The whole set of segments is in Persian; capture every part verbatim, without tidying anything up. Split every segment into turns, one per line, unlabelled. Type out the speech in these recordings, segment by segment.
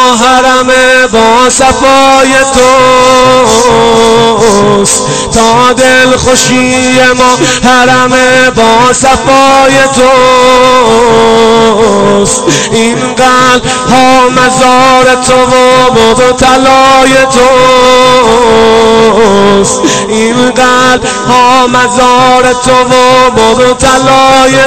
حرم با صفای توست، تا دل خوشی ما حرم با صفای توست. این قلب ها مزار تو و مبتلای توست، این قلب ها مزار تو و مبتلای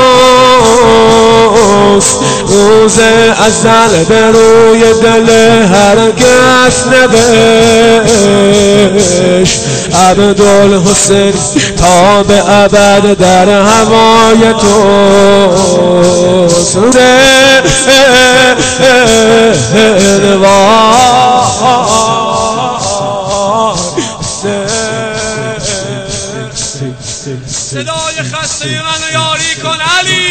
توست. روز ازل به روی دل هر کس نوشت، عبدالحسین تا به ابد در هوای توست.
صدای خسته منو یاری کن علی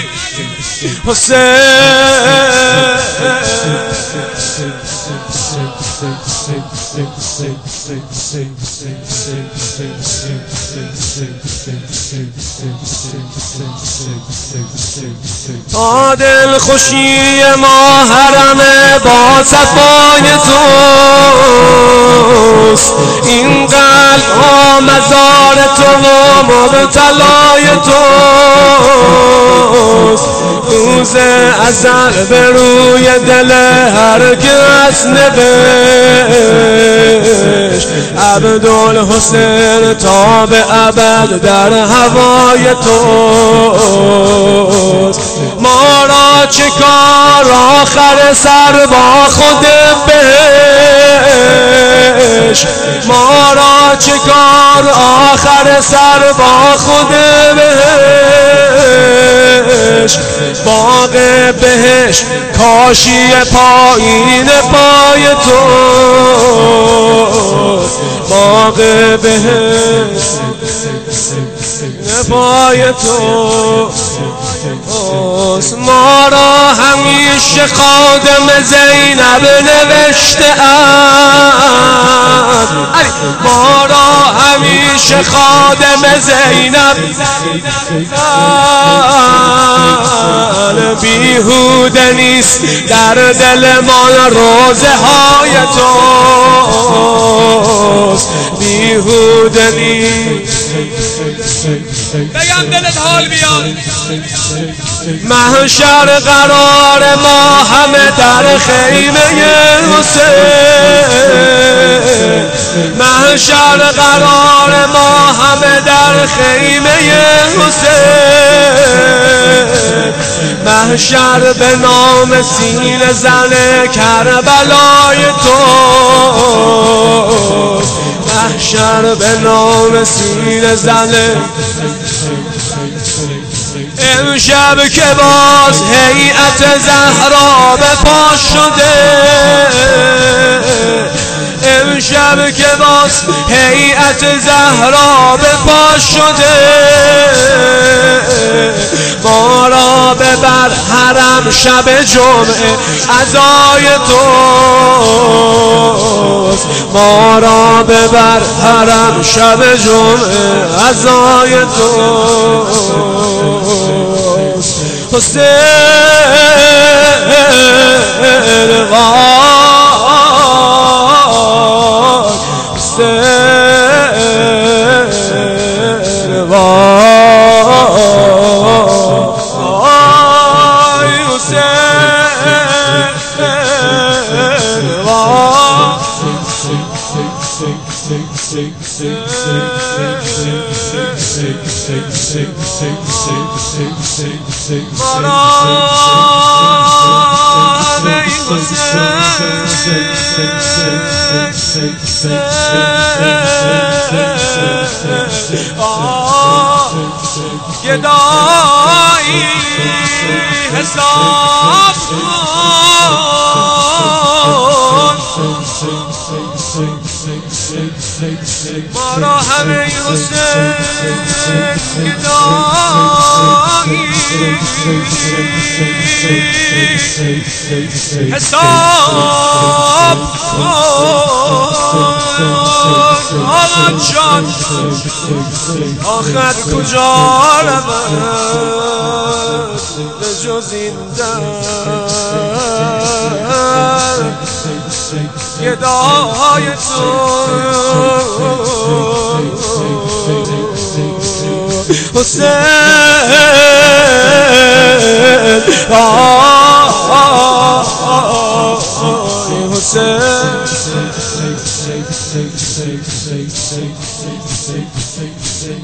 تا دل خوشی ما حرم با صفای توست، این قلب ها مزار تو و مبتلای توست. روز ازل به روی دل هر کس نوشت، عبدالحسین تا به ابد در هوای توست. ما را چه کار آخر سر با خود بهش، ما را چه کار آخر سر با خود بهش. باغ بهش کاشی پایین پای تو، باغ بهش پای تو. ما را همیشه خادم زینب نوشته اند، ما را همیشه خادم زینب. بیهوده نیست در دل ما روزه های توست، بیهوده نیست.
بگم دلت حال بیاد.
محشر قرار ما همه در خیمه حسین، محشر قرار ما همه در خیمه حسین. محشر به نام سینه زن کربلای تو، محشر به نام سینه زن. امشب که باز هیئت زهرا به پا شده، امشب که باز هیئت زهرا به پا شده. ما را ببر حرم شب جمعه عزای توست، ما را ببر حرم شب جمعه عزای توست. حسین وای، حسین وای، حسین گدایی حساب ما را همه حسین گدایی حساب آقا جان آخر کجا رود به جز این در گدای تو حسین حسین